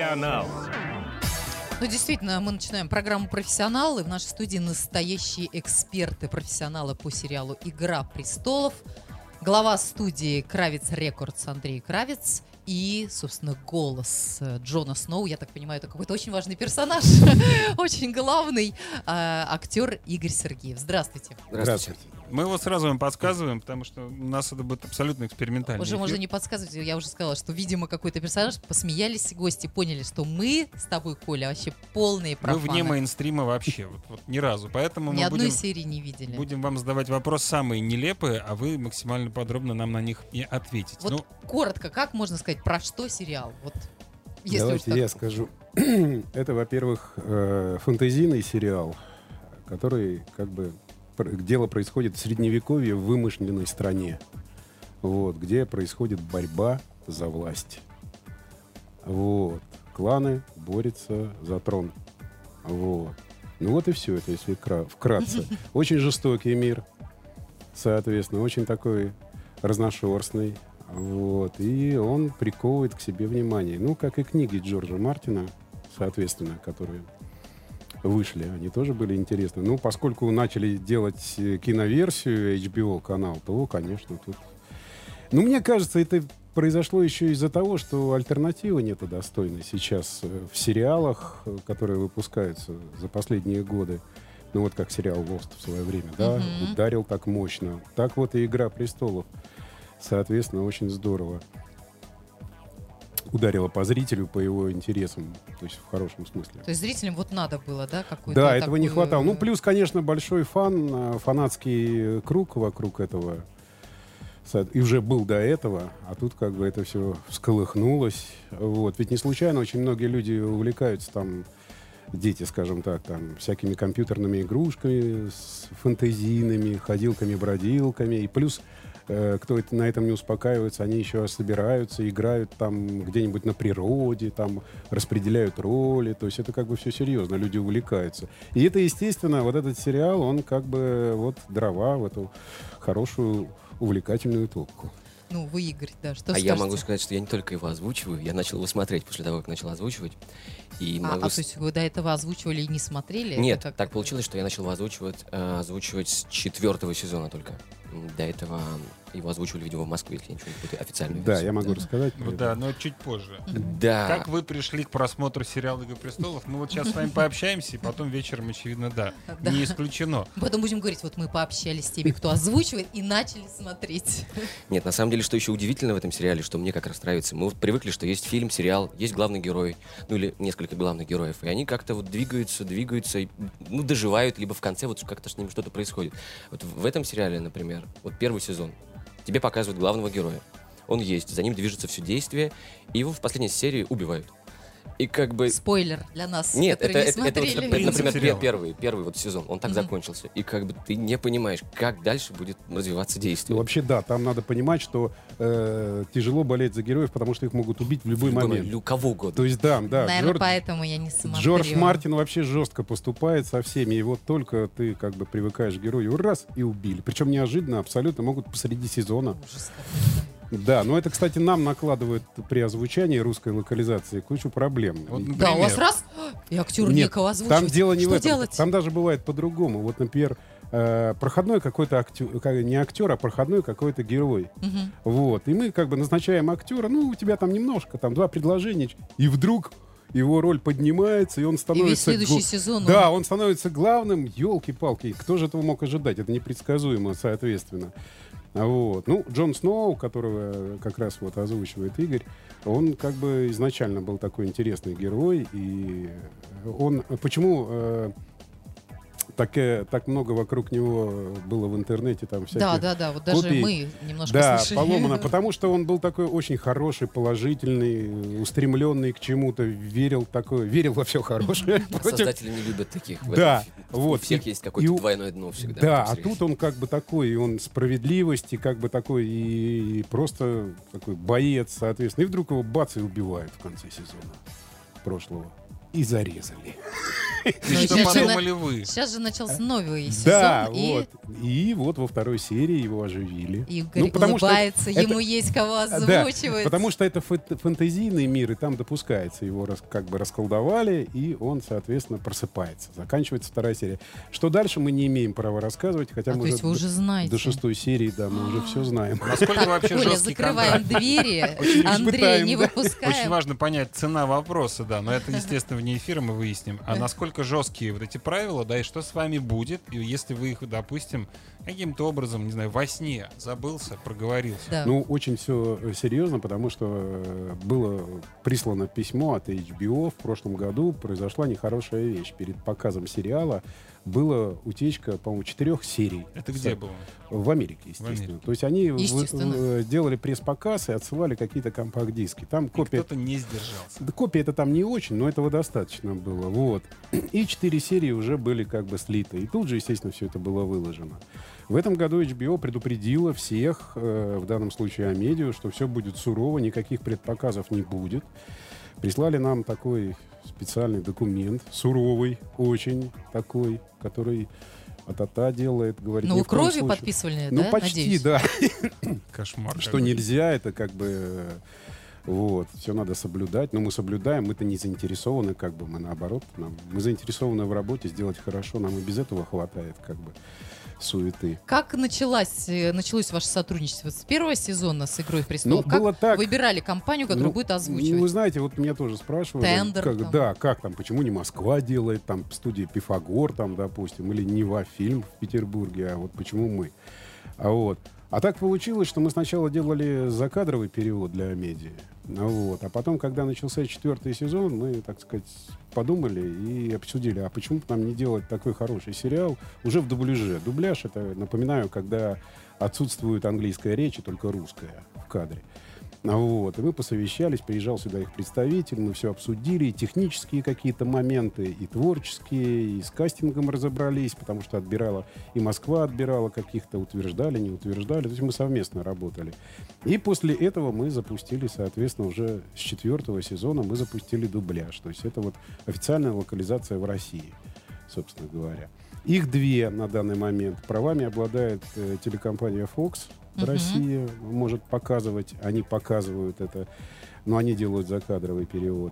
Профессионал. Ну, действительно, мы начинаем программу «Профессионал», и в нашей студии настоящие эксперты, профессионалы по сериалу «Игра престолов». Глава студии «Кравец Рекордс» Андрей Кравец и, собственно, голос Джона Сноу. Я так понимаю, это какой-то очень важный персонаж, очень главный актер Игорь Сергеев. Здравствуйте. Здравствуйте. Мы его сразу вам подсказываем, потому что у нас это будет абсолютно экспериментальный Уже эфир. можно не подсказывать, я уже сказала, что, видимо, какой-то персонаж. Посмеялись гости, поняли, что мы с тобой, Коля, вообще полные Мы профаны. вне мейнстрима вообще, вот ни разу. Поэтому Ни мы одной серии не видели. будем вам задавать вопросы самые нелепые, а вы максимально подробно нам на них и ответите. Вот коротко, как можно сказать, про что сериал? Вот, если Давайте уж я так. скажу. Это, во-первых, фэнтезийный сериал, который как бы дело происходит в средневековье в вымышленной стране, вот, где происходит борьба за власть. Вот. Кланы борются за трон. Вот. Ну вот и все, это если вкратце. Очень жестокий мир, соответственно, очень такой разношерстный. Вот. И он приковывает к себе внимание. Ну, как и книги Джорджа Мартина, соответственно, которые вышли, они тоже были интересны. Ну, поскольку начали делать киноверсию HBO канал, то, конечно, тут... Ну, мне кажется, это произошло еще из-за того, что альтернативы нету достойной сейчас в сериалах, которые выпускаются за последние годы. Ну, вот как сериал «Lost» в свое время, да, ударил так мощно. Так вот и «Игра престолов». Соответственно, очень здорово ударила по зрителю, по его интересам, то есть в хорошем смысле. То есть зрителям вот надо было, да, какую-то Да, этого не такую- хватало. Ну, плюс, конечно, большой фанатский круг вокруг этого. И уже был до этого, а тут как бы это все всколыхнулось. Вот. Ведь не случайно очень многие люди увлекаются там, дети, скажем так, там, всякими компьютерными игрушками, с фэнтезийными, ходилками-бродилками. И плюс кто на этом не успокаивается, они еще собираются, играют там где-нибудь на природе, там распределяют роли. То есть это как бы все серьезно, люди увлекаются. И это, естественно, вот этот сериал, он как бы вот дрова в эту хорошую увлекательную топку. Ну, вы, Игорь, да, что А скажете? я могу сказать, что я не только его озвучиваю, я начал его смотреть после того, как начал озвучивать. И могу... то есть вы до этого озвучивали и не смотрели? Нет, Это как- так получилось, что я начал его озвучивать с 4-го сезона только. До этого его озвучивали, видимо, в Москве, если я ничего не путаю, официальную Да, версию. я могу рассказать. Ну да, но чуть позже. Да. Как вы пришли к просмотру сериала «Игры престолов»? Мы вот сейчас с вами пообщаемся, и потом вечером, очевидно, да. Да. Не исключено. Потом будем говорить, вот мы пообщались с теми, кто озвучивает, и начали смотреть. Нет, на самом деле, что еще удивительно в этом сериале, что мне как раз нравится, мы вот привыкли, что есть фильм, сериал, есть главный герой, ну или несколько главных героев, и они как-то вот двигаются, и, ну, доживают, либо в конце вот как-то с ними что-то происходит. Вот в этом сериале, например, вот первый сезон, тебе показывают главного героя. Он есть, за ним движется все действие, и его в последней серии убивают. И как бы... Спойлер для нас, Нет, которые не это вот, смотрели. например, сериала. первый вот сезон, он так закончился. И как бы ты не понимаешь, как дальше будет развиваться действие. Ну, вообще, да, там надо понимать, что тяжело болеть за героев, потому что их могут убить в любой момент. Для кого угодно. То есть, да, Наверное, поэтому я не смотрю. Джордж Мартин вообще жестко поступает со всеми. И вот только ты как бы привыкаешь к герою, раз, и убили. Причем неожиданно, абсолютно, могут посреди сезона. Ужас какой-то. Да, но это, кстати, нам накладывает при озвучании русской локализации кучу проблем. Вот, Да, у вас например, раз, и актер Нет, некого озвучивать. там дело не Что в этом. делать? Там даже бывает по-другому. Вот, например, проходной какой-то актер, не актер, а проходной какой-то герой. Мгм. Вот. И мы как бы назначаем актера, ну, у тебя там немножко, там 2 предложения, и вдруг его роль поднимается, и он И становится... весь следующий сезон. Да, он становится главным. Ёлки-палки, кто же этого мог ожидать? Это непредсказуемо, соответственно. Вот. Ну, Джон Сноу, которого как раз вот озвучивает Игорь, он как бы изначально был такой интересный герой, и он... Почему так много вокруг него было в интернете, там всяких... Да, вот даже копий. мы немножко Да, слышали. поломано, потому что он был такой очень хороший, положительный, устремленный к чему-то, верил во все хорошее. Создатели не любят таких. Да, У вот. всех есть какое-то двойное дно всегда. Да, в а этом тут он как бы такой, и он справедливости, как бы такой, и просто такой боец, соответственно. И вдруг его бац и убивают в конце сезона прошлого. И зарезали. И что сейчас же подумали вы? Сейчас же начался новый Да, сезон, и вот. И вот во второй серии его оживили. Игорь потому что улыбается, это- ему есть кого Да, озвучивать. потому что это фэнтезийный мир, и там допускается. Его как бы расколдовали, и он, соответственно, просыпается. Заканчивается вторая серия. Что дальше, мы не имеем права рассказывать, хотя мы То есть вы уже знаете. до 6 серии, да, мы уже все знаем. Насколько вообще Коля, жесткий закрываем контракт? двери, Андрей, испытаем, не да. выпускаем. Очень важно понять цена вопроса, да, но это, естественно, вне эфира мы выясним. А насколько жесткие вот эти правила, да, и что с вами будет, и если вы их, допустим, каким-то образом, не знаю, во сне забылся, проговорился. Да. Ну, очень все серьезно, потому что было прислано письмо от HBO в прошлом году. Произошла нехорошая вещь. Перед показом сериала была утечка, по-моему, 4 серий. Это где было? В Америке, естественно. Америке. То есть они Естественно. делали пресс-показ и отсылали какие-то компакт-диски. Там И копия... кто-то не сдержался. Да, копия это там не очень, но этого достаточно было. Вот. И 4 серии уже были как бы слиты. И тут же, естественно, все это было выложено. В этом году HBO предупредила всех, в данном случае Амедиа, что все будет сурово, никаких предпоказов не будет. Прислали нам такой специальный документ, суровый, очень такой, который а-та-та делает, говорит. Ну, ни вы в коем кровью случае. подписывали, Ну, да? почти, Надеюсь? да. Кошмар. Что какой. нельзя, это как бы... Вот, все надо соблюдать. Но мы соблюдаем, мы-то не заинтересованы, как бы мы наоборот. Мы заинтересованы в работе, сделать хорошо. Нам и без этого хватает, как бы, суеты. Как началось ваше сотрудничество с первого сезона с «Игрой престолов»? Ну, как было так. выбирали компанию, которая Ну, будет Ну, вы озвучивать? знаете, вот меня тоже спрашивали. Тендер как, там. да, как там, почему не Москва делает, там, студия Пифагор, там, допустим, или Нева фильм в Петербурге, а вот почему мы? А так получилось, что мы сначала делали закадровый перевод для Амедиа. А потом, когда начался 4-й сезон, мы, так сказать, подумали и обсудили, а почему бы нам не делать такой хороший сериал уже в дубляже. Дубляж — это, напоминаю, когда отсутствует английская речь и только русская в кадре. И мы посовещались, приезжал сюда их представитель, мы все обсудили, и технические какие-то моменты, и творческие, и с кастингом разобрались, потому что отбирала, и Москва отбирала каких-то, утверждали, не утверждали, то есть мы совместно работали. И после этого мы запустили, соответственно, уже с 4-го сезона мы запустили дубляж, то есть это вот официальная локализация в России, собственно говоря. Их 2 на данный момент. Правами обладает телекомпания Fox в России, может показывать, они показывают это, но они делают закадровый перевод.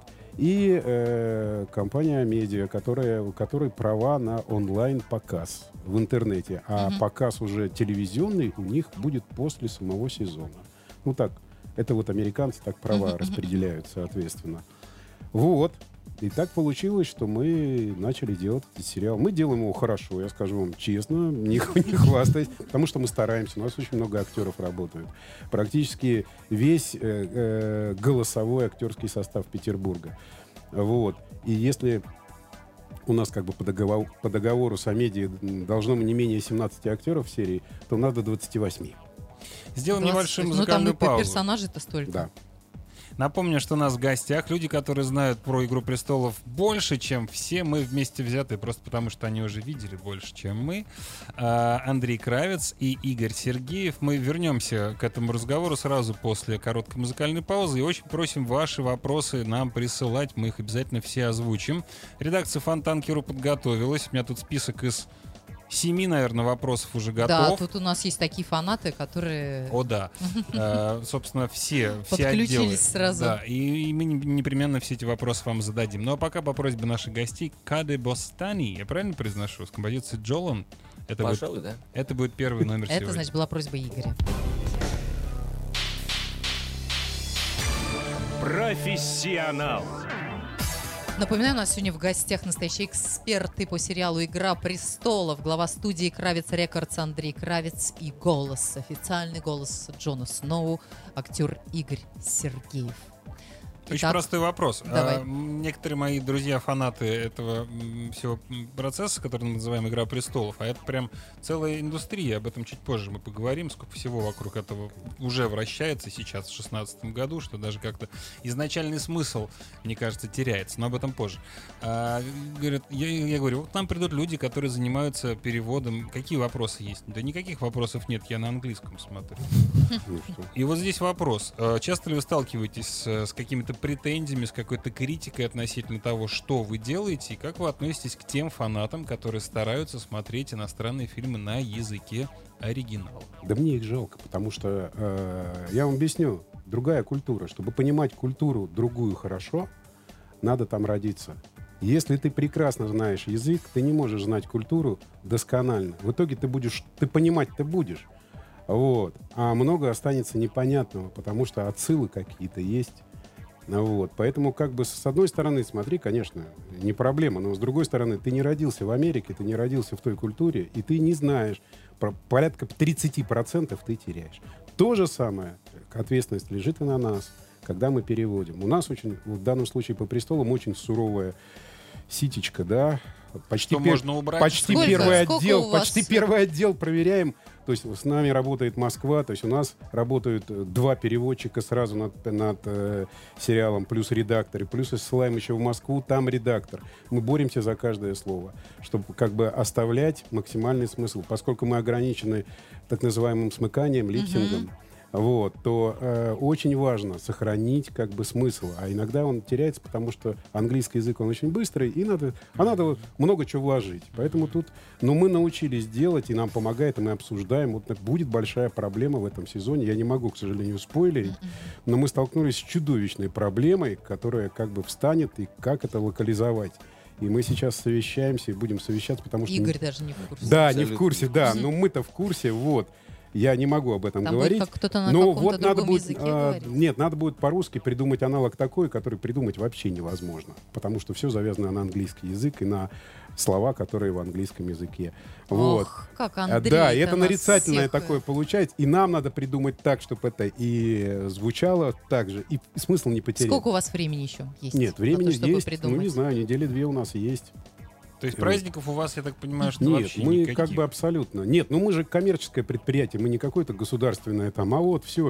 И компания Амедиа, у которой права на онлайн-показ в интернете. А показ уже телевизионный у них будет после самого сезона. Ну так, это вот американцы так права распределяют, соответственно. Вот. И так получилось, что мы начали делать этот сериал. Мы делаем его хорошо, я скажу вам честно, не хвастаясь, потому что мы стараемся. У нас очень много актеров работают. Практически весь голосовой актерский состав Петербурга. И если у нас как бы по договору с Амедиа должно не менее 17 актеров в серии, то у нас до 28. Сделаем 20. небольшую Ну, там музыкальную и паузу. персонажей-то столько. Да. Напомню, что у нас в гостях люди, которые знают про «Игру престолов» больше, чем все мы вместе взятые, просто потому что они уже видели больше, чем мы. Андрей Кравец и Игорь Сергеев. Мы вернемся к этому разговору сразу после короткой музыкальной паузы и очень просим ваши вопросы нам присылать. Мы их обязательно все озвучим. Редакция Фонтанки.ру подготовилась. У меня тут список из 7, наверное, вопросов уже Да, готов. тут у нас есть такие фанаты, которые... О, да. Собственно, все отделы. Подключились сразу. Да, и мы непременно все эти вопросы вам зададим. Ну а пока по просьбе наших гостей Каде Бостани, я правильно произношу, с композицией Джолан. Пожалуй, да. Это будет первый номер Это, сегодня. значит, была просьба Игоря. Профессионал. Напоминаю, у нас сегодня в гостях настоящие эксперты по сериалу «Игра престолов», глава студии «Кравец Рекордс» Андрей Кравец и голос, официальный голос Джона Сноу, актер Игорь Сергеев. Очень Итак, простой вопрос. давай. Некоторые мои друзья фанаты этого всего процесса, который мы называем «Игра престолов», а это прям целая индустрия, об этом чуть позже мы поговорим, сколько всего вокруг этого уже вращается сейчас, в 2016 году, что даже как-то изначальный смысл, мне кажется, теряется, но об этом позже. Говорят, я говорю, вот к нам придут люди, которые занимаются переводом. Какие вопросы есть? Да никаких вопросов нет, я на английском смотрю. Ну что? И вот здесь вопрос. Часто ли вы сталкиваетесь с какими-то претензиями, с какой-то критикой относительно того, что вы делаете, и как вы относитесь к тем фанатам, которые стараются смотреть иностранные фильмы на языке оригинала? Да мне их жалко, потому что, я вам объясню, другая культура. Чтобы понимать культуру другую хорошо, надо там родиться. Если ты прекрасно знаешь язык, ты не можешь знать культуру досконально. В итоге ты понимать-то будешь. Вот. А много останется непонятного, потому что отсылы какие-то есть. Вот. Поэтому, как бы, с одной стороны, смотри, конечно, не проблема, но с другой стороны, ты не родился в Америке, ты не родился в той культуре, и ты не знаешь, порядка 30% ты теряешь. То же самое, ответственность лежит и на нас, когда мы переводим. У нас очень, в данном случае по «Престолам», очень суровая ситечка, да, почти, можно убрать? почти Сколько? первый Сколько отдел, у вас? почти первый отдел проверяем. То есть с нами работает Москва, то есть у нас работают 2 переводчика сразу над сериалом, плюс редактор, и плюс ссылаем еще в Москву, там редактор. Мы боремся за каждое слово, чтобы как бы оставлять максимальный смысл. Поскольку мы ограничены так называемым смыканием, липсингом, вот, то очень важно сохранить как бы смысл. А иногда он теряется, потому что английский язык, он очень быстрый, и надо вот много чего вложить. Поэтому тут, мы научились делать, и нам помогает, и мы обсуждаем. Вот будет большая проблема в этом сезоне. Я не могу, к сожалению, спойлерить, но мы столкнулись с чудовищной проблемой, которая как бы встанет, и как это локализовать. И мы сейчас совещаемся и будем совещаться, потому что... Игорь даже не в курсе. Да, Абсолютно. не в курсе, да. Но мы-то в курсе, вот. Я не могу об этом Там говорить. будет как кто-то на но каком-то вот надо другом будет, языке говорить? нет, надо будет по-русски придумать аналог такой, который придумать вообще невозможно. Потому что все завязано на английский язык и на слова, которые в английском языке. Вот. Ох, как Андрей. Да, и это нарицательное такое получается. И нам надо придумать так, чтобы это и звучало так же, и смысл не потерять. Сколько у вас времени еще есть? Нет, на времени то, чтобы есть, придумать? не знаю, недели 2 у нас есть. То есть праздников у вас, я так понимаю, что Нет, вообще мы никаких. как бы абсолютно. Нет, мы же коммерческое предприятие, мы не какое-то государственное там, а вот все.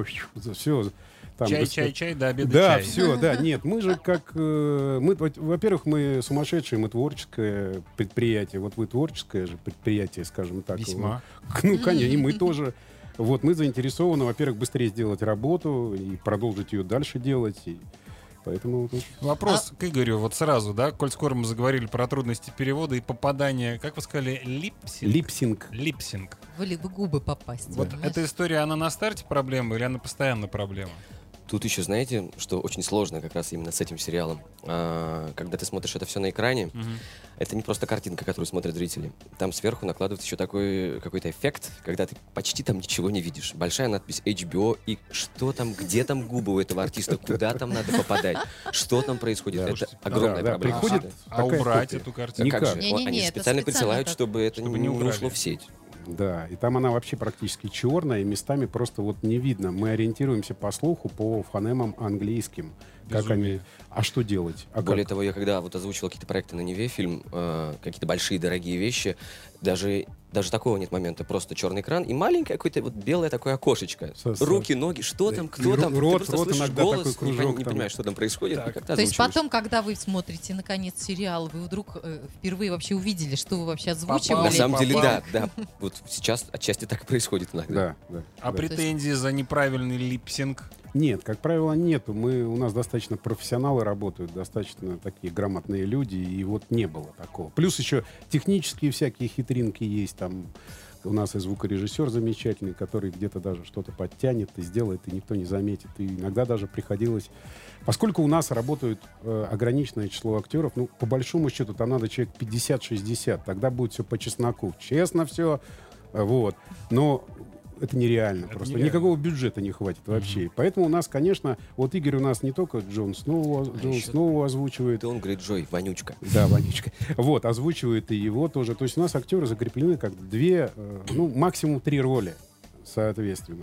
Там, Чай, до обеда да, чай. все, да, нет, мы же как, во-первых, мы сумасшедшие, мы творческое предприятие, вот вы творческое же предприятие, скажем так. Весьма. Ну, конечно, и мы тоже. Вот мы заинтересованы, во-первых, быстрее сделать работу и продолжить ее дальше делать. И поэтому Вопрос к Игорю вот сразу, да, коль скоро мы заговорили про трудности перевода и попадания, как вы сказали, липсинг. Липсинг. В губы попасть. Вот понимаешь? эта история, она на старте проблема или она постоянно проблема? Тут еще, знаете, что очень сложно как раз именно с этим сериалом. Когда ты смотришь это все на экране, это не просто картинка, которую смотрят зрители. Там сверху накладывается еще такой какой-то эффект, когда ты почти там ничего не видишь. Большая надпись HBO, и что там, где там губы у этого артиста, куда там надо попадать, что там происходит. Да, это да, огромная да, проблема. приходит А такая убрать копия. эту картинку? Никак. Как же? Не-не-не, Они это специально присылают, так. чтобы это Чтобы не не убрали. ушло в сеть. Да, и там она вообще практически черная, и местами просто вот не видно. Мы ориентируемся по слуху, по фонемам английским. Как они... Безумие. А что делать? А Более как? того, я когда вот озвучивал какие-то проекты на Неве, фильм, какие-то большие дорогие вещи, даже такого нет момента, просто черный экран и маленькое какое-то вот белое такое окошечко. Руки, ноги, что там, кто И там, ты рот просто слышишь иногда голос, такой кружок не там. понимаешь, что там происходит, Так. и как ты То есть озвучиваешь. потом, когда вы смотрите, наконец, сериал, вы вдруг впервые вообще увидели, что вы вообще озвучивали? Попал. На самом деле, Попал. да. Вот сейчас отчасти так и происходит иногда. Да, да. А да. претензии за неправильный липсинг? Нет, как правило, нету. У нас достаточно профессионалы работают, достаточно такие грамотные люди, и вот не было такого. Плюс еще технические всякие хитринки есть. Там у нас и звукорежиссер замечательный, который где-то даже что-то подтянет и сделает, и никто не заметит. И иногда даже приходилось... Поскольку у нас работают ограниченное число актеров, по большому счету, там надо человек 50-60, тогда будет все по чесноку. Честно все, вот. Но это нереально Это просто. нереально. Никакого бюджета не хватит вообще. И поэтому у нас, конечно, вот Игорь у нас не только Джон Сноу еще озвучивает. Дон Грейджой, вонючка. Да, Ванечка. Вот, озвучивает и его тоже. То есть у нас актеры закреплены как 2, максимум 3 роли, соответственно.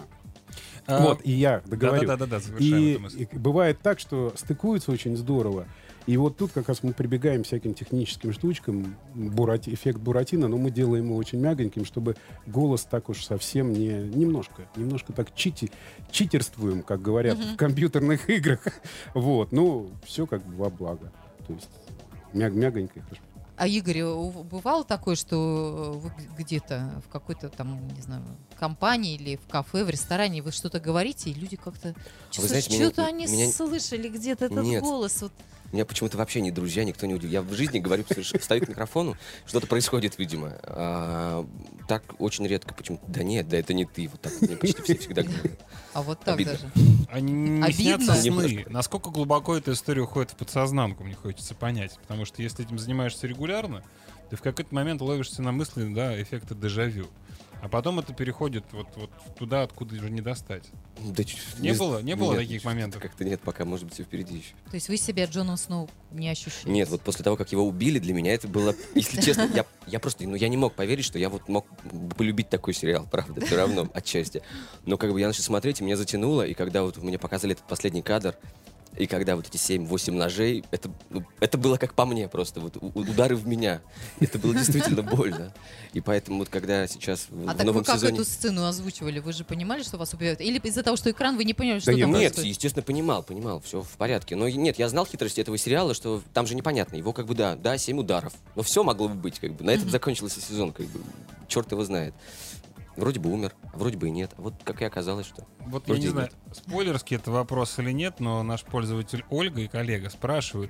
Вот, и я договорю. Да, завершаем И, эту мысль. и бывает так, что стыкуются очень здорово. И вот тут как раз мы прибегаем к всяким техническим штучкам, эффект Буратино, но мы делаем его очень мягоньким, чтобы голос так уж совсем немножко так читерствуем, как говорят в компьютерных играх. Вот, все как бы во благо. То есть мягонько и хорошо. А Игорь, бывало такое, что вы где-то в какой-то там, не знаю, компании или в кафе, в ресторане вы что-то говорите, и люди как-то чувствуют, знаете, меня- что-то они меня- слышали где-то этот Нет. голос. Вот. Меня почему-то вообще не друзья, никто не удивил. Я в жизни говорю, встаю к микрофону, что-то происходит, видимо. Так очень редко почему-то. Да нет, да это не ты. Вот так вот мне почти все всегда говорят. А вот так Обидно. даже. Они не Обидно. снятся сны. Немножко. Насколько глубоко эта история уходит в подсознанку, мне хочется понять. Потому что если этим занимаешься регулярно, ты в какой-то момент ловишься на мысли, да, эффекта дежавю. А потом это переходит вот туда, откуда уже не достать. Да, Не было нет, таких моментов? Как-то нет, пока, может быть, все впереди еще. То есть вы себя Джоном Сноу не ощущаете? Нет, вот после того, как его убили, для меня это было, если честно, я просто, я не мог поверить, что я вот мог полюбить такой сериал, правда, все равно, отчасти. Но как бы я начал смотреть, и меня затянуло, и когда вот мне показали этот последний кадр, и когда вот эти 7-8 ножей, это было как по мне просто, вот удары в меня. Это было действительно больно. И поэтому вот когда сейчас в А так новом вы как сезоне... эту сцену озвучивали? Вы же понимали, что вас убивают? Или из-за того, что экран, вы не поняли, что Да там Нет, происходит? естественно, понимал, все в порядке. Но нет, я знал хитрости этого сериала, что там же непонятно. Его как бы, да, 7 ударов. Но все могло бы быть, как бы. На этом закончился сезон, как бы. Черт его знает. Вроде бы умер, а вроде бы и нет. А вот как и оказалось, что... Вот я вроде не и знаю, спойлерский это вопрос или нет, но наш пользователь Ольга и коллега спрашивают,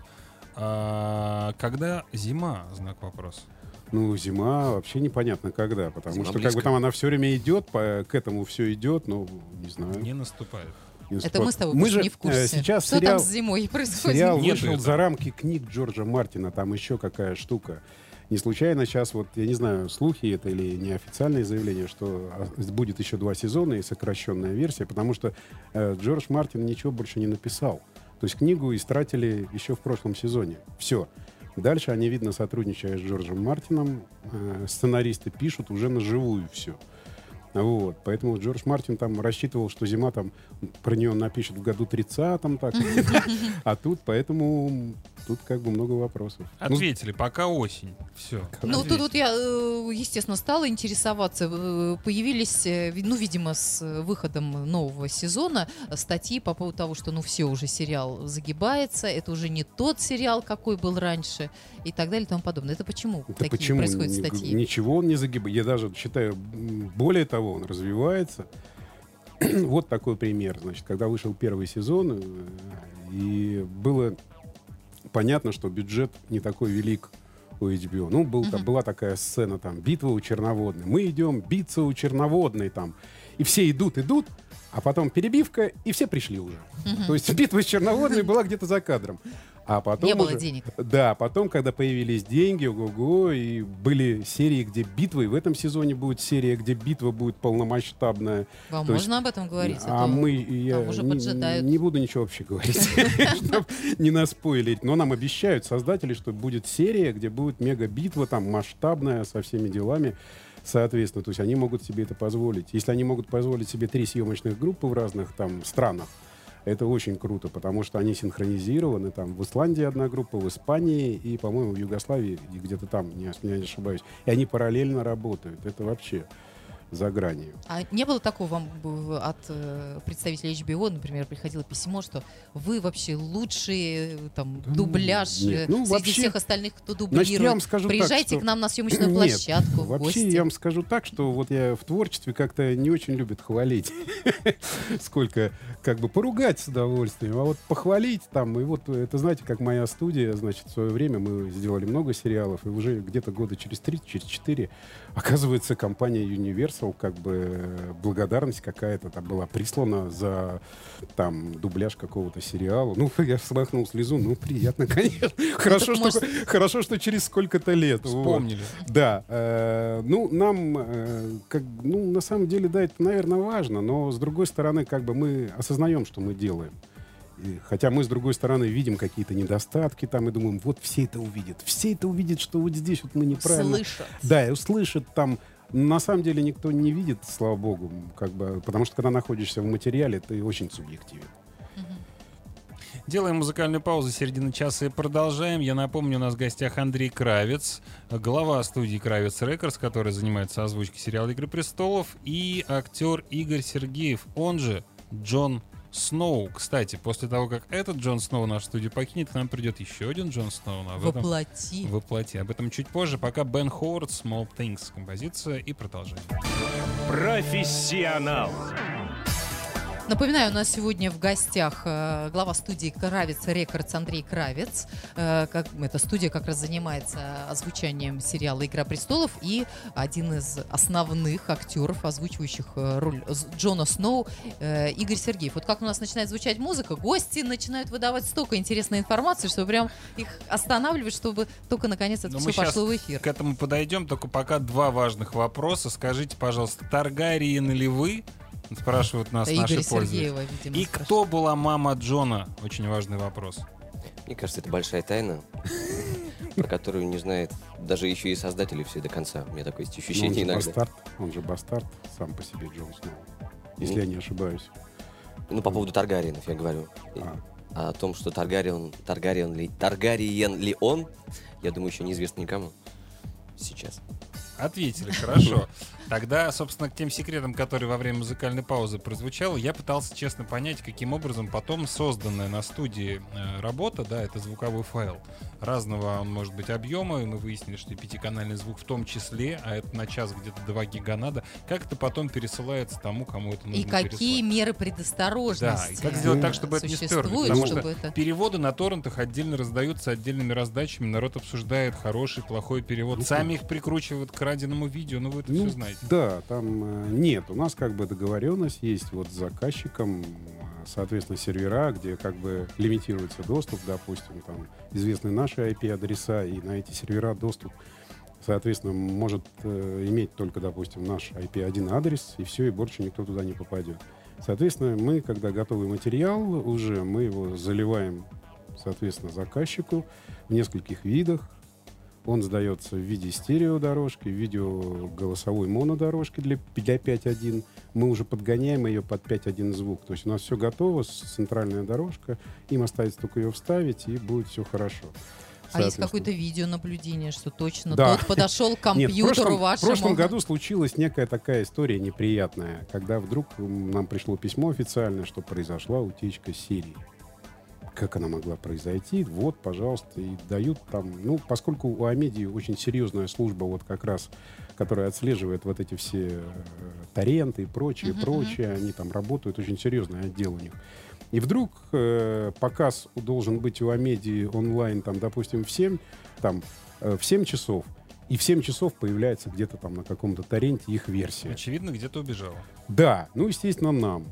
когда зима, знак вопроса. Ну, зима вообще непонятно когда, потому Зима что как близко. бы там она все время идет, к этому все идет, ну, не знаю. Не наступает. Это мы с тобой Мы больше же не в курсе. сейчас Что сериал, там с зимой происходит? сериал Нет вышел этого. за рамки книг Джорджа Мартина, там еще какая штука. Не случайно сейчас, вот, я не знаю, слухи это или неофициальные заявления, что будет еще 2 сезона и сокращенная версия, потому что Джордж Мартин ничего больше не написал. То есть книгу истратили еще в прошлом сезоне. Все. Дальше они, видно, сотрудничая с Джорджем Мартином, сценаристы пишут уже на живую все. Вот. Поэтому Джордж Мартин там рассчитывал, что зима там про нее напишет в году 30-м, так. А тут, поэтому тут как бы много вопросов. Ну, Ответили, пока осень. Все. Ну, тут вот я, естественно, стала интересоваться. Появились, ну, видимо, с выходом нового сезона статьи по поводу того, что, ну, все, уже сериал загибается, это уже не тот сериал, какой был раньше, и так далее и тому подобное. Это почему это такие почему? происходят статьи? Ничего он не загибает. Я даже считаю, более того, он развивается. Вот такой пример. Значит, когда вышел первый сезон, и было понятно, что бюджет не такой велик у HBO. Ну, была такая сцена, там, битва у Черноводной. Мы идем биться у Черноводной, там. И все идут, а потом перебивка, и все пришли уже. То есть битва с Черноводной была где-то за кадром. А потом Не было уже- денег. Да, потом, когда появились деньги, ого-го, и были серии, где битвы, и в этом сезоне будет серия, где битва будет полномасштабная. Вам То есть- можно об этом говорить? А я уже поджидают. не буду ничего вообще говорить, чтобы не наспойлерить. Но нам обещают создатели, что будет серия, где будет мега-битва, там, масштабная, со всеми делами. Соответственно, то есть они могут себе это позволить. Если они могут позволить себе 3 съемочных группы в разных там странах, это очень круто, потому что они синхронизированы. Там в Исландии одна группа, в Испании и, по-моему, в Югославии, и где-то там, если я не ошибаюсь. И они параллельно работают. Это вообще за гранью. А не было такого вам от представителей HBO, например, приходило письмо, что вы вообще лучший там дубляж нет. Ну, среди вообще, всех остальных, кто Значит, я дублирует. вам скажу Приезжайте так, к нам на съемочную Нет, площадку в вообще, гости. я вам скажу так, что вот я в творчестве как-то не очень любят хвалить. Сколько как бы поругать с удовольствием, а вот похвалить там. И вот это, знаете, как моя студия, значит, в свое время мы сделали много сериалов, и уже где-то года через 3, через 4, оказывается, компания Universal, как бы благодарность какая-то там была прислана за там дубляж какого-то сериала. Ну, я смахнул слезу, ну, приятно, конечно. Хорошо, что через сколько-то лет. Вот. Вспомнили. Да. Ну, нам, ну, на самом деле, да, это, наверное, важно, но, с другой стороны, как бы мы осознаем, что мы делаем. Хотя мы, с другой стороны, видим какие-то недостатки там и думаем, вот все это увидят, что вот здесь вот мы неправильно. Слышат. Да, и услышат там. На самом деле никто не видит, слава богу, как бы, потому что когда находишься в материале, ты очень субъективен. Делаем музыкальную паузу середины часа и продолжаем. Я напомню, у нас в гостях Андрей Кравец, глава студии Кравец Рекордс, который занимается озвучкой сериала «Игры престолов», и актер Игорь Сергеев, он же Джон Сноу. Кстати, после того, как этот Джон Сноу нашу студию покинет, к нам придет еще один Джон Сноу. Но об этом... Воплоти. Воплоти. Об этом чуть позже. Пока Бен Ховард, Small Things. Композиция и продолжение. Профессионал. Напоминаю, у нас сегодня в гостях глава студии Кравец Рекордс Андрей Кравец. Эта студия как раз занимается озвучанием сериала «Игра престолов», и один из основных актеров, озвучивающих роль Джона Сноу, Игорь Сергеев. Вот как у нас начинает звучать музыка, гости начинают выдавать столько интересной информации, что прям их останавливать, чтобы только наконец это все пошло в эфир. К этому подойдем, только пока два важных вопроса. Скажите, пожалуйста, Таргариен ли вы? Спрашивают нас Это наши Игоря пользователи. Сергеева, видимо, И кто была мама Джона? Очень важный вопрос. Мне кажется, это большая тайна, про которую не знает даже еще и создатели все до конца. У меня такое есть ощущение иногда. Он же бастард сам по себе, Джон Сноу, если я не ошибаюсь. Ну, по поводу Таргариенов я говорю. А о том, что Таргариен ли он, я думаю, еще неизвестно никому сейчас. Ответили, хорошо. Тогда, собственно, к тем секретам, которые во время музыкальной паузы прозвучал, я пытался честно понять, каким образом потом созданная на студии работа, да, это звуковой файл. Разного он может быть объема, и мы выяснили, что и пятиканальный звук в том числе, а это на час где-то 2 гига надо, как это потом пересылается тому, кому это нужно И какие переслать. меры предосторожности Да, и как сделать так, чтобы это не стерли. существуют, Потому чтобы что это... переводы на торрентах отдельно раздаются отдельными раздачами, народ обсуждает хороший, плохой перевод. Сами их прикручивают к краденому видео, ну вы это все знаете. Да, там нет. У нас как бы договоренность есть вот с заказчиком, соответственно, сервера, где как бы лимитируется доступ, допустим, там известны наши IP-адреса, и на эти сервера доступ, соответственно, может иметь только, допустим, наш IP-1 адрес, и все, и больше никто туда не попадет. Соответственно, мы, когда готовый материал, уже мы его заливаем, соответственно, заказчику в нескольких видах. Он сдается в виде стереодорожки, в виде голосовой монодорожки для 5.1. Мы уже подгоняем ее под 5.1 звук. То есть у нас все готово, центральная дорожка. Им остается только ее вставить, и будет все хорошо. А есть какое-то видеонаблюдение, что точно Да. тот подошел к компьютеру Нет, в вашему? прошлом году случилась некая такая история неприятная, когда вдруг нам пришло письмо официальное, что произошла утечка серии. Как она могла произойти? Вот, пожалуйста, и дают там... Ну, поскольку у Амедии очень серьезная служба, вот как раз, которая отслеживает вот эти все торренты и прочее, они там работают, очень серьезный отдел у них. И вдруг показ должен быть у Амедии онлайн, там, допустим, в 7 часов, и в 7 часов появляется где-то там на каком-то торренте их версия. Очевидно, где-то убежала. Да, ну, естественно, нам.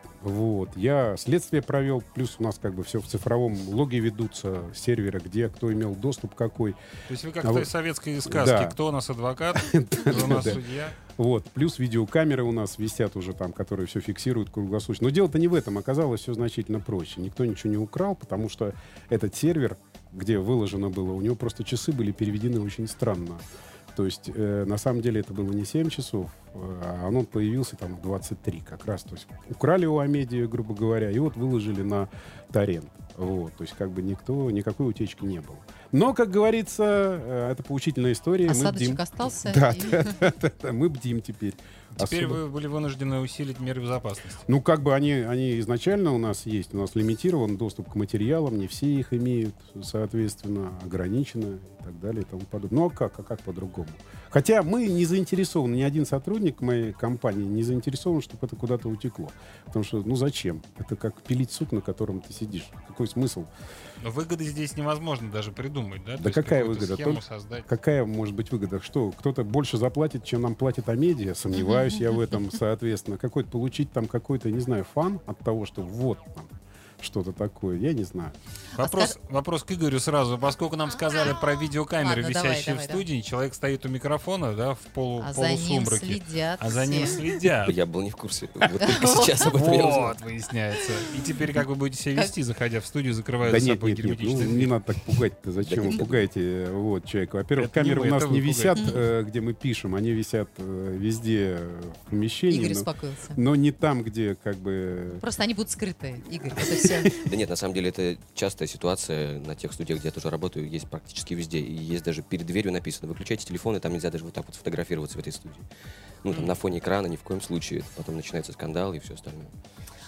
Вот. Я следствие провел, плюс у нас как бы все в цифровом логе ведутся серверы, где кто имел доступ какой. То есть вы как в той советской сказке, Да. кто у нас адвокат, кто у нас судья. Вот. Плюс видеокамеры у нас висят уже там, которые все фиксируют круглосуточно. Но дело-то не в этом. Оказалось все значительно проще. Никто ничего не украл, потому что этот сервер, где выложено было, у него просто часы были переведены очень странно. То есть, на самом деле, это было не 7 часов, а он появился там в 23 как раз. То есть, украли у Амедии, грубо говоря, и вот выложили на торрент. Вот. То есть, как бы никакой утечки не было. Но, как говорится, это поучительная история. Осадочек остался. Да, и- да, мы бдим теперь. Теперь Особо. вы были вынуждены усилить меры безопасности. Ну, как бы они изначально у нас есть. У нас лимитирован доступ к материалам, не все их имеют, соответственно, ограничено и так далее и тому подобное. Ну, а как по-другому? Хотя мы не заинтересованы, ни один сотрудник моей компании не заинтересован, чтобы это куда-то утекло. Потому что, ну, зачем? Это как пилить сук, на котором ты сидишь. Какой смысл? Но выгоды здесь невозможно даже придумать, да? Да То есть какая какую-то выгода? схему Только- создать. Какая может быть выгода? Что, кто-то больше заплатит, чем нам платит Амедиа? Сомневаюсь я в этом, соответственно. Какой-то получить там какой-то, не знаю, фан от того, что вот там что-то такое, я не знаю. Вопрос к Игорю сразу. Поскольку нам сказали про видеокамеры, Ладно, давай, висящие давай, в студии, человек стоит у микрофона, да, в А за ним полусумраке. следят А за ним все. следят. Я был не в курсе. Вот только сейчас об этом я узнал. Вот, выясняется. И теперь как вы будете себя вести, заходя в студию, закрывая Да за нет, собой нет, нет, ну, герметичной не дверью? надо так пугать-то. Зачем вы пугаете вот, человека? Во-первых, Это не камеры мы, у нас это не вы висят, где мы пишем, они висят везде в помещении, Игорь но, успокоился. но не там, где как бы... Просто они будут скрыты, Игорь. Это все. Да нет, на самом деле это частая ситуация на тех студиях, где я тоже работаю, есть практически везде. И есть даже перед дверью написано: выключайте телефон, и там нельзя даже вот так вот фотографироваться в этой студии. Ну, там на фоне экрана ни в коем случае. Потом начинается скандал и все остальное.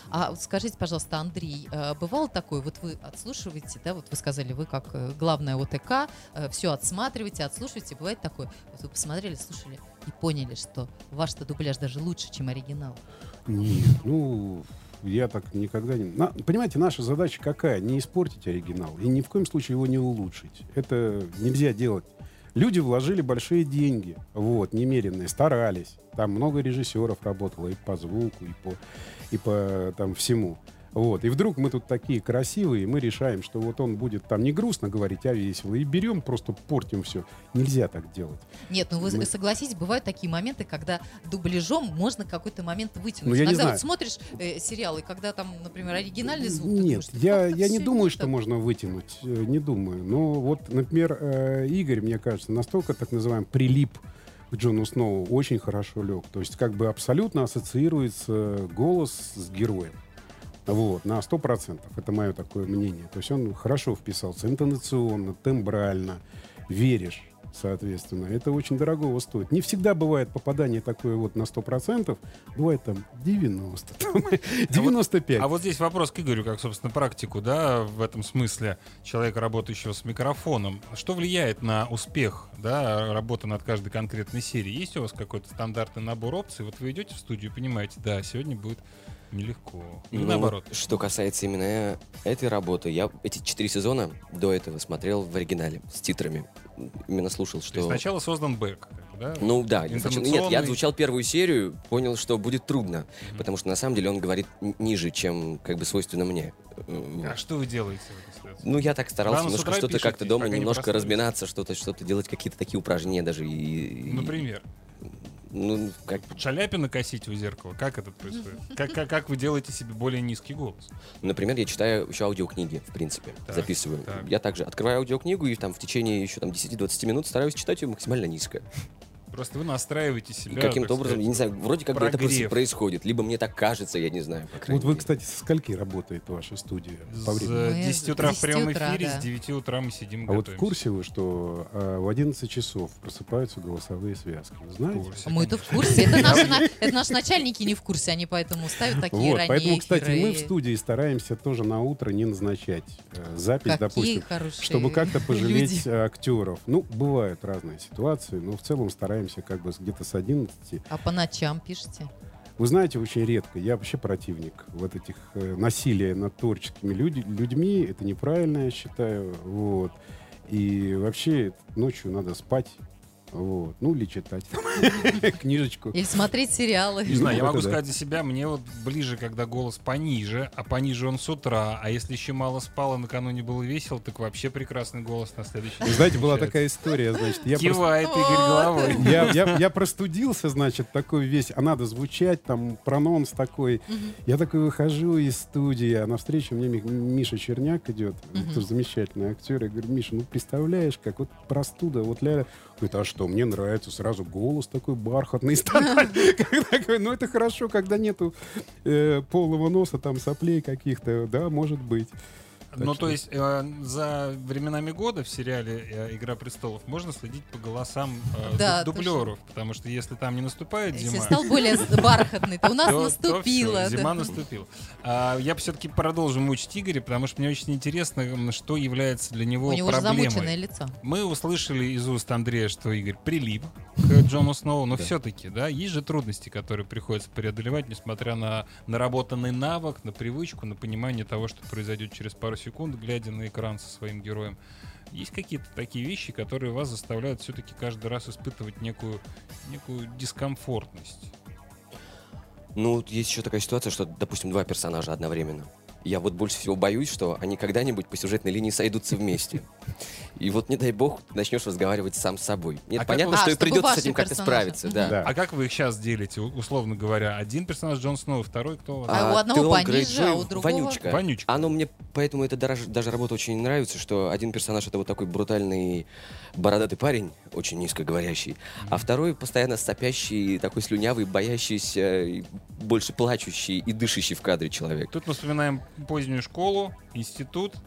А вот скажите, пожалуйста, Андрей, бывало такое, вот вы отслушиваете, да, вот вы сказали, вы как главная ОТК, все отсматриваете, отслушиваете, бывает такое, вот вы посмотрели, слушали и поняли, что ваш-то дубляж даже лучше, чем оригинал? Нет, ну, я так никогда не... Понимаете, наша задача какая? Не испортить оригинал и ни в коем случае его не улучшить. Это нельзя делать. Люди вложили большие деньги, вот, немеренные, старались. Там много режиссеров работало и по звуку, и по там всему. Вот. И вдруг мы тут такие красивые, мы решаем, что вот он будет там не грустно говорить, а весело. И берем, просто портим все. Нельзя так делать. Нет, ну вы согласитесь, бывают такие моменты, когда дубляжом можно какой-то момент вытянуть. Ну, я не Иногда знаю. вот смотришь сериалы, когда там, например, оригинальный звук. ты Нет, думаешь, я как-то не всё думаю, не что так. можно вытянуть. Не думаю. Но вот, например, Игорь, мне кажется, настолько, так называемый, прилип к Джону Сноу, очень хорошо лег. То есть как бы абсолютно ассоциируется голос с героем. Вот, на 100%. Это мое такое мнение. То есть он хорошо вписался интонационно, тембрально. Веришь, соответственно. Это очень дорогого стоит. Не всегда бывает попадание такое вот на 100%. Бывает там 90, там 95. А вот здесь вопрос к Игорю, как, собственно, практику, да, в этом смысле человека, работающего с микрофоном. Что влияет на успех, да, работы над каждой конкретной серией? Есть у вас какой-то стандартный набор опций? Вот вы идете в студию и понимаете, да, сегодня будет нелегко. Или Ну, наоборот. Что касается именно этой работы, я эти 4 сезона до этого смотрел в оригинале с титрами. Именно слушал, То есть что... сначала создан бэк, как бы, да? Ну да, нет, я Информационный. отзвучал первую серию, понял, что будет трудно, потому что на самом деле он говорит ниже, чем как бы свойственно мне. А что вы делаете в этой ситуации? Ну, я так старался Рано с немножко утра что-то пишете, как-то дома пока не немножко проснулись? разминаться, что-то делать, какие-то такие упражнения даже. Например, Ну, как... Шаляпина косить в зеркало. Как это происходит? Как вы делаете себе более низкий голос? Например, я читаю еще аудиокниги, в принципе, Так, записываю. так. Я также открываю аудиокнигу и там в течение еще там 10-20 минут стараюсь читать ее максимально низко. Просто вы настраиваете И себя. каким-то так образом, сказать, я не знаю, вроде как бы это прогрев. происходит. Либо мне так кажется, я не знаю, по крайней Вот вы, мере. кстати, со скольки работает ваша студия по С времени? Мы 10 утра в 10 прямом утра, эфире, да. с 9 утра мы сидим А вот в готовимся. курсе вы, что в 11 часов просыпаются голосовые связки? Вы В знаете? курсе, Мы-то в конечно. курсе. Это наши начальники не в курсе, они поэтому ставят такие Вот, ранние поэтому, кстати, эфиры. мы в студии стараемся тоже на утро не назначать запись, Какие допустим, хорошие чтобы как-то пожалеть люди. актеров. Ну, бывают разные ситуации, но в целом стараемся как бы где-то с 11. А по ночам пишете? Вы знаете, очень редко. Я вообще противник вот этих насилия над творческими людьми. Это неправильно, я считаю. Вот. И вообще ночью надо спать. Вот. Ну, или читать книжечку. Или смотреть сериалы? Не знаю, я Ну, могу это да. сказать за себя, мне вот ближе, когда голос пониже, а пониже он с утра, а если еще мало спал, а накануне было весело, так вообще прекрасный голос на следующий день. Вы знаете, была получается. такая история, значит, я просто... Кивает Игорь головой. Я простудился, значит, такой весь, а надо звучать, там, прононс такой. Я такой выхожу из студии, а навстречу мне Миша Черняк идет, тоже замечательный актер. Я говорю: Миша, ну, представляешь, как вот простуда, вот ля-ля. Говорит: а что, мне нравится, сразу голос такой бархатный стонать. Такой, ну, это хорошо, когда нету полого носа, там, соплей каких-то, да, может быть. Ну, что- то есть за временами года в сериале «Игра престолов» можно следить по голосам Да, дублеров, потому что если там не наступает Если зима, стал более бархатный, то у нас то наступило. всё, да. зима наступила. Я все-таки продолжу мучить Игоря, потому что мне очень интересно, что является для него У него же проблемой. замученное лицо. Мы услышали из уст Андрея, что Игорь прилип к Джону Сноу, но все-таки, да, есть же трудности, которые приходится преодолевать, несмотря на наработанный навык, на привычку, на понимание того, что произойдет через пару секунд, глядя на экран со своим героем. Есть какие-то такие вещи, которые вас заставляют все-таки каждый раз испытывать некую дискомфортность? Ну, вот есть еще такая ситуация, что, допустим, два персонажа одновременно. Я вот больше всего боюсь, что они когда-нибудь по сюжетной линии сойдутся вместе. И вот, не дай бог, начнешь разговаривать сам с собой. Нет, А как понятно, вы- что и чтобы придется с ваши этим как-то персонажи. справиться, да. Да. А как вы их сейчас делите, условно говоря? Один персонаж Джон Сноу, второй кто у вас? А у одного Теон пониже, Грейджой а у другого- вонючка. Вонючка. Оно мне, поэтому это даже работа очень нравится, что один персонаж — это вот такой брутальный бородатый парень, очень низко говорящий, а второй постоянно сопящий, такой слюнявый, боящийся, и больше плачущий и дышащий в кадре человек. Тут мы вспоминаем позднюю школу, институт,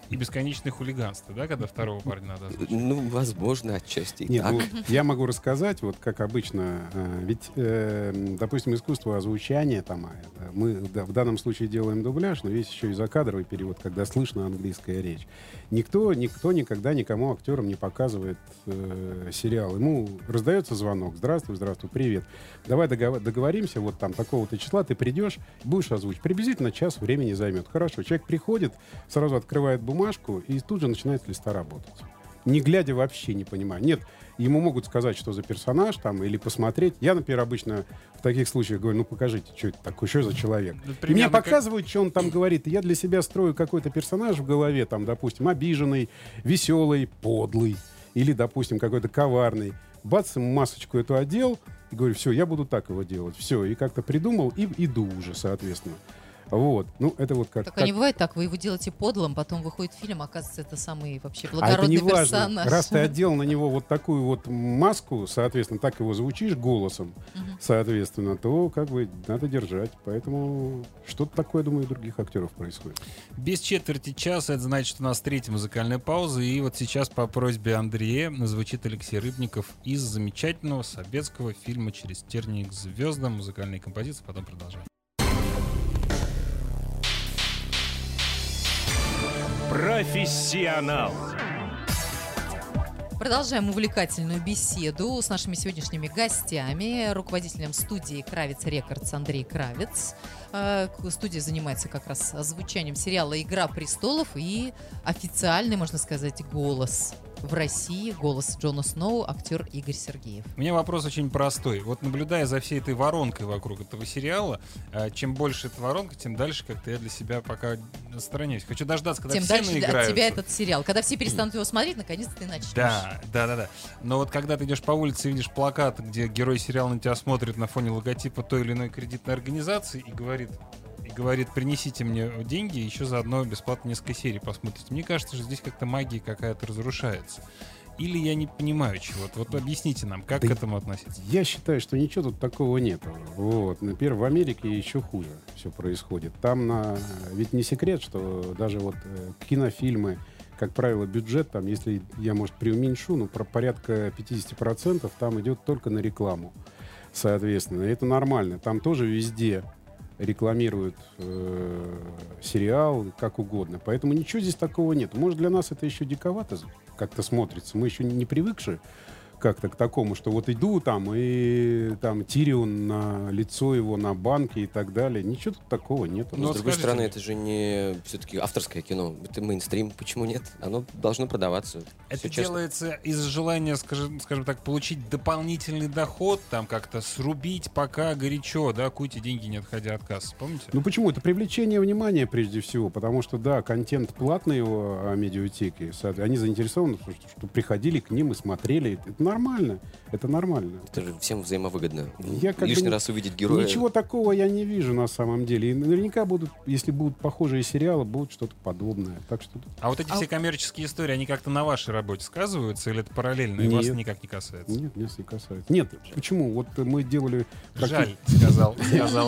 и бесконечное хулиганство, да, когда второго парня надо озвучить? Ну, возможно, отчасти и Нет, так. ну, я могу рассказать, вот как обычно, ведь, допустим, искусство озвучания, там, мы в данном случае делаем дубляж, но есть еще и закадровый перевод, когда слышно английская речь. Никто никогда никому актерам не показывает сериал. Ему раздается звонок: здравствуй, привет. Давай договоримся, вот там такого-то числа ты придешь, будешь озвучить. Приблизительно час времени займет. Хорошо, человек приходит, сразу открывает бумажку и тут же начинает с листа работать. Не глядя вообще, не понимая. Нет, ему могут сказать, что за персонаж там, или посмотреть. Я, например, обычно в таких случаях говорю: ну покажите, что это такое, что за человек. И мне показывают, что он там говорит. И я для себя строю какой-то персонаж в голове, там, допустим, обиженный, веселый, подлый, или, допустим, какой-то коварный. Бац, масочку эту одел, и говорю: все, я буду так его делать. Все, и как-то придумал, и иду уже, соответственно. Вот. Ну, это вот как... Так, а не бывает так, вы его делаете подлым, потом выходит фильм, оказывается, это самый вообще А это благородный не важно. персонаж. Раз ты одел на него вот такую вот маску, соответственно, так его звучишь голосом, соответственно, то как бы надо держать. Поэтому что-то такое, думаю, у других актеров происходит. Без четверти часа, это значит, что у нас третья музыкальная пауза, и вот сейчас по просьбе Андрея звучит Алексей Рыбников из замечательного советского фильма «Через тернии к звездам». Музыкальные композиции, потом продолжаем. Профессионал. Продолжаем увлекательную беседу с нашими сегодняшними гостями, руководителем студии «Кравец Рекордс» Андрей Кравец. Студия занимается как раз озвучанием сериала «Игра престолов» и официальный, можно сказать, голос в России, голос Джона Сноу, актер Игорь Сергеев. У меня вопрос очень простой. Вот наблюдая за всей этой воронкой вокруг этого сериала, чем больше эта воронка, тем дальше как-то я для себя пока отстраняюсь. Хочу дождаться, когда Тем все дальше от наиграются. тебя этот сериал. Когда все перестанут его смотреть, наконец-то ты начнешь. Да. Но вот когда ты идешь по улице и видишь плакат, где герой сериала на тебя смотрит на фоне логотипа той или иной кредитной организации и говорит: принесите мне деньги, еще заодно бесплатно несколько серий посмотрите. Мне кажется, что здесь как-то магия какая-то разрушается. Или я не понимаю чего-то. Вот объясните нам, как к этому относиться. Я считаю, что ничего тут такого нет. Вот. Например, в Америке еще хуже все происходит. Там ведь не секрет, что даже вот кинофильмы, как правило, бюджет, там, если я, может, преуменьшу, но порядка 50% там идет только на рекламу. Соответственно, это нормально. Там тоже везде рекламируют сериал как угодно. Поэтому ничего здесь такого нет. Может, для нас это еще диковато как-то смотрится. Мы еще не привыкши как-то к такому, что вот иду там, и там Тирион на лицо его на банке и так далее. Ничего тут такого нет. Но, с другой стороны, это же не все-таки авторское кино. Это мейнстрим. Почему нет? Оно должно продаваться. Это делается из желания, скажем так, получить дополнительный доход, там как-то срубить пока горячо, да, куйте деньги, не отходя от кассы. Помните? Ну почему? Это привлечение внимания прежде всего, потому что, да, контент платный у медиатеки. Они заинтересованы, что приходили к ним и смотрели. Это нормально. Это нормально. Это же всем взаимовыгодно. Как Лишний бы раз увидеть героя. Ничего такого я не вижу на самом деле. И наверняка будут, если будут похожие сериалы, будут что-то подобное. Так что... А вот эти все коммерческие истории, они как-то на вашей работе сказываются, или это параллельно и вас никак не касается? Нет, нас не касается. Нет, почему? Вот мы делали... Жаль, сказал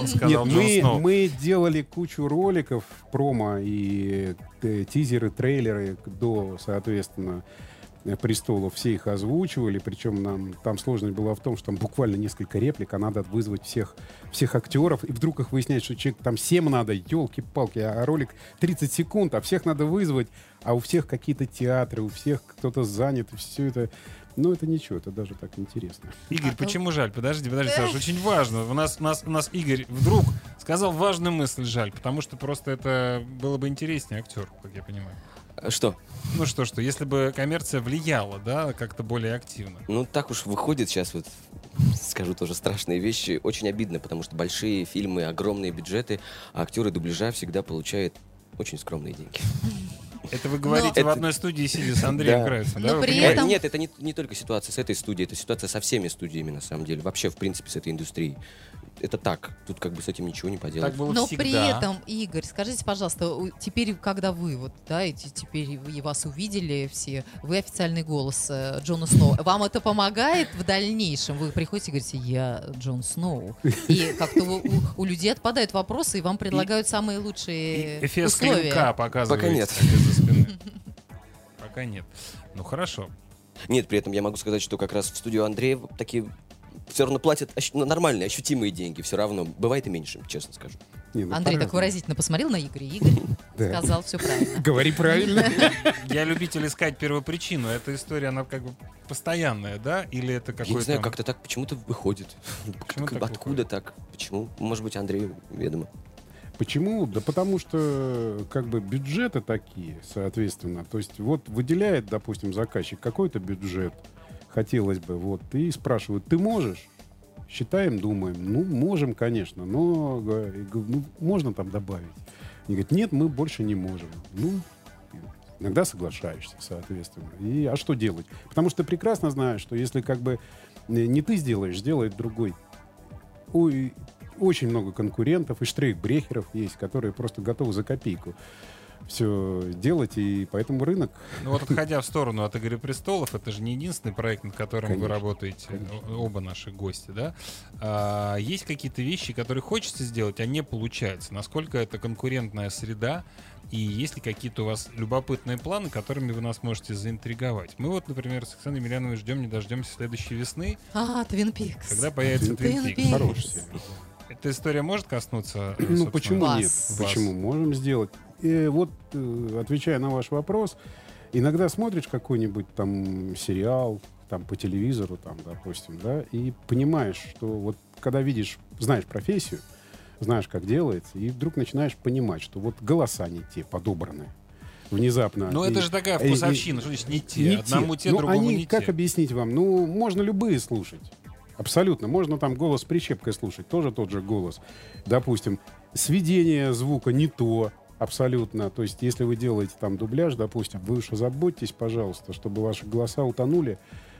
Джон Сноу. Мы делали кучу роликов, промо и тизеры, трейлеры до, соответственно, «Престолов», все их озвучивали, причем там сложность была в том, что там буквально несколько реплик, а надо вызвать всех актеров, и вдруг их выясняет, что человек там 7 надо, елки-палки, а ролик 30 секунд, а всех надо вызвать, а у всех какие-то театры, у всех кто-то занят, и все это... Ну, это ничего, это даже так интересно. Игорь, почему жаль? Подожди, Саша, очень важно. У нас Игорь вдруг сказал важную мысль, жаль, потому что просто это было бы интереснее актер, как я понимаю. Что? Ну что, если бы коммерция влияла, да, как-то более активно. Ну, так уж выходит сейчас, вот скажу тоже страшные вещи. Очень обидно, потому что большие фильмы, огромные бюджеты, а актеры дубляжа всегда получают очень скромные деньги. Это вы говорите в одной студии, сидя с Андреем Кравицем, да? Но при этом... Нет, это не только ситуация с этой студией, это ситуация со всеми студиями, на самом деле. Вообще, в принципе, с этой индустрией. Это так. Тут как бы с этим ничего не поделать. Так было Но всегда. при этом, Игорь, скажите, пожалуйста, теперь, когда вы вот, да, теперь и вас увидели все, вы официальный голос Джона Сноу, вам это помогает в дальнейшем? Вы приходите и говорите: я Джон Сноу. И как-то у людей отпадают вопросы, и вам предлагают самые лучшие Эфес условия. клинка показывает. Пока нет. За спиной. Пока нет. Ну, хорошо. Нет, при этом я могу сказать, что как раз в студию Андрея такие все равно платят нормальные, ощутимые деньги. Все равно. Бывает и меньше, честно скажу. Не, ну, Андрей так по-разному. выразительно посмотрел на Игоря. Игорь Да. сказал все правильно. Говори правильно. Я любитель искать первопричину. Эта история, она как бы постоянная, да? Или это Я не какой-то... знаю, как-то так почему-то выходит. Почему так Откуда выходит? так? Почему? Может быть, Андрею ведомо. Почему? Да потому что как бы бюджеты такие, соответственно. То есть вот выделяет, допустим, заказчик какой-то бюджет, хотелось бы, вот, и спрашивают, ты можешь? Считаем, думаем, ну, можем, конечно, но ну, можно там добавить. Они говорят, нет, мы больше не можем. Ну, иногда соглашаешься, соответственно. И, а что делать? Потому что ты прекрасно знаешь, что если как бы не ты сделаешь, сделает другой. Ой, очень много конкурентов и штрейхбрехеров есть, которые просто готовы за копейку все делать, и поэтому рынок... Ну вот отходя в сторону от «Игры престолов», это же не единственный проект, над которым вы Конечно, работаете, конечно. оба наши гости, да? Есть какие-то вещи, которые хочется сделать, а не получается? Насколько это конкурентная среда? И есть ли какие-то у вас любопытные планы, которыми вы нас можете заинтриговать? Мы вот, например, с Оксаной Емельяновой ждем, не дождемся следующей весны, Твин Пикс. когда появится Twin Twin Peaks. Peaks. Хороший сериал. Эта история может коснуться? Ну, собственно, почему Вас. нет? Вас. Почему? Можем сделать. И вот, отвечая на ваш вопрос, иногда смотришь какой-нибудь там сериал, там по телевизору, там, допустим, да, и понимаешь, что вот когда видишь, знаешь профессию, знаешь, как делается, и вдруг начинаешь понимать, что вот голоса не те, подобраны. Внезапно. Ну, это И- же такая и- вкусовщина, что значит не те? не Одному те, Ну, другому они, не как те. объяснить вам? Ну, можно любые слушать. Абсолютно. Можно там голос с прищепкой слушать. Тоже тот же голос. Допустим, сведение звука не то. Абсолютно. То есть, если вы делаете там дубляж, допустим, вы уж озаботьтесь, пожалуйста, чтобы ваши голоса утонули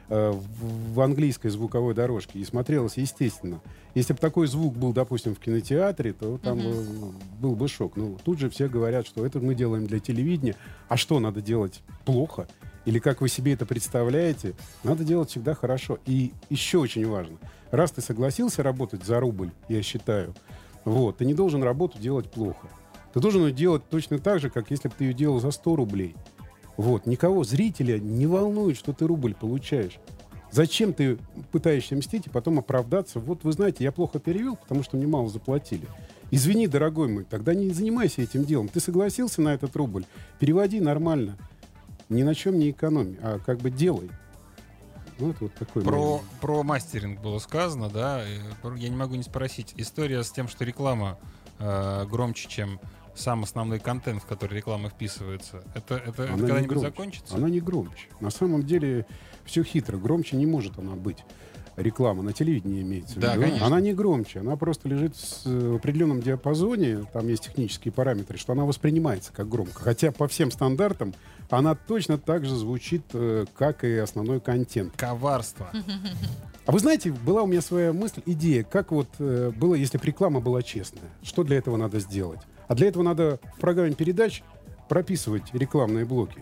в английской звуковой дорожке и смотрелось естественно. Если бы такой звук был, допустим, в кинотеатре, то там был бы шок. Ну, тут же все говорят, что это мы делаем для телевидения. А что, надо делать плохо? Или как вы себе это представляете? Надо делать всегда хорошо. И еще очень важно. Раз ты согласился работать за рубль, я считаю, вот, ты не должен работу делать плохо. Ты должен ее делать точно так же, как если бы ты ее делал за 100 рублей. Вот. Никого, зрителя, не волнует, что ты рубль получаешь. Зачем ты пытаешься мстить и потом оправдаться? Вот вы знаете, я плохо перевел, потому что мне мало заплатили. Извини, дорогой мой, тогда не занимайся этим делом. Ты согласился на этот рубль, переводи нормально. Ни на чем не экономи, а как бы делай. Ну, это вот такой Про мастеринг было сказано, да. Я не могу не спросить. История с тем, что реклама громче, чем сам основной контент, в который реклама вписывается. Это Она не когда-нибудь громче. закончится? Она не громче. На самом деле все хитро. Громче не может она быть. Реклама на телевидении имеется Да, в виду. конечно. Она не громче. Она просто лежит в определенном диапазоне. Там есть технические параметры, что она воспринимается как громко. Хотя по всем стандартам она точно так же звучит, как и основной контент. Коварство. А вы знаете, была у меня своя мысль, идея, как вот было, если бы реклама была честная. Что для этого надо сделать? А для этого надо в программе передач прописывать рекламные блоки.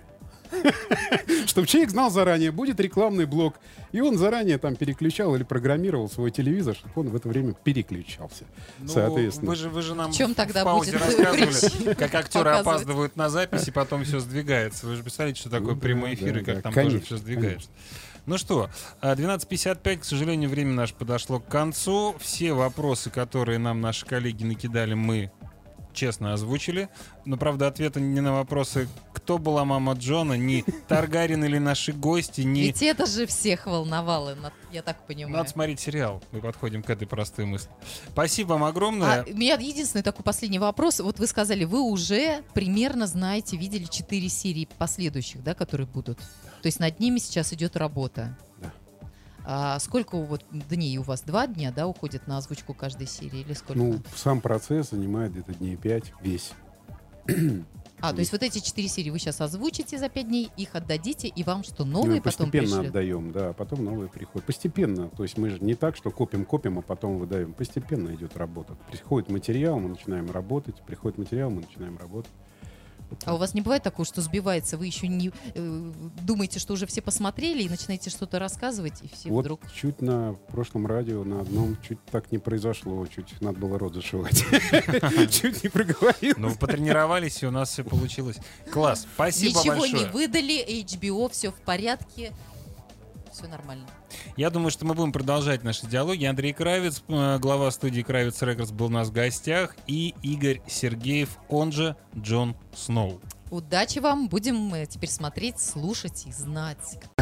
Чтобы человек знал заранее, будет рекламный блок. И он заранее там переключал или программировал свой телевизор, чтобы он в это время переключался. Ну, Соответственно. вы же нам В чем тогда паузе будет рассказывали, причина как актеры показывать? опаздывают на запись, и потом все сдвигается. Вы же представляете, что такое Ну, прямой да, эфир, и да, как там конечно, тоже все сдвигается. Ну что, 12:55, к сожалению, время наше подошло к концу. Все вопросы, которые нам наши коллеги накидали, мы честно озвучили. Но, правда, ответа не на вопросы, кто была мама Джона, ни Таргарин или наши гости, ни... Ведь это же всех волновало, я так понимаю. Надо смотреть сериал. Мы подходим к этой простой мысли. Спасибо вам огромное. У меня единственный такой последний вопрос. Вот вы сказали, вы уже примерно знаете, видели 4 серии последующих, да, которые будут. То есть над ними сейчас идет работа. Да. Сколько вот дней у вас? 2 дня, да, уходит на озвучку каждой серии? Или сколько? Ну, сам процесс занимает где-то дней 5 весь. То есть вот эти 4 серии вы сейчас озвучите за 5 дней, их отдадите, и вам что, И новые мы потом постепенно пришлют? отдаем, да, а потом новые приходят. Постепенно, то есть мы же не так, что копим, а потом выдаем. Постепенно идет работа. Приходит материал, мы начинаем работать, приходит материал, мы начинаем работать. А у вас не бывает такого, что сбивается, вы еще не думаете, что уже все посмотрели, и начинаете что-то рассказывать, и все Вот вдруг... чуть на прошлом радио, на одном, чуть так не произошло, чуть надо было рот зашивать. Чуть не проговорил. Ну, вы потренировались, и у нас все получилось. Класс, спасибо Ничего большое. не выдали, HBO, все в порядке, все нормально. Я думаю, что мы будем продолжать наши диалоги. Андрей Кравец, глава студии Кравец Рекордс, был у нас в гостях, и Игорь Сергеев, он же Джон Сноу. Удачи вам, будем теперь смотреть, слушать и знать,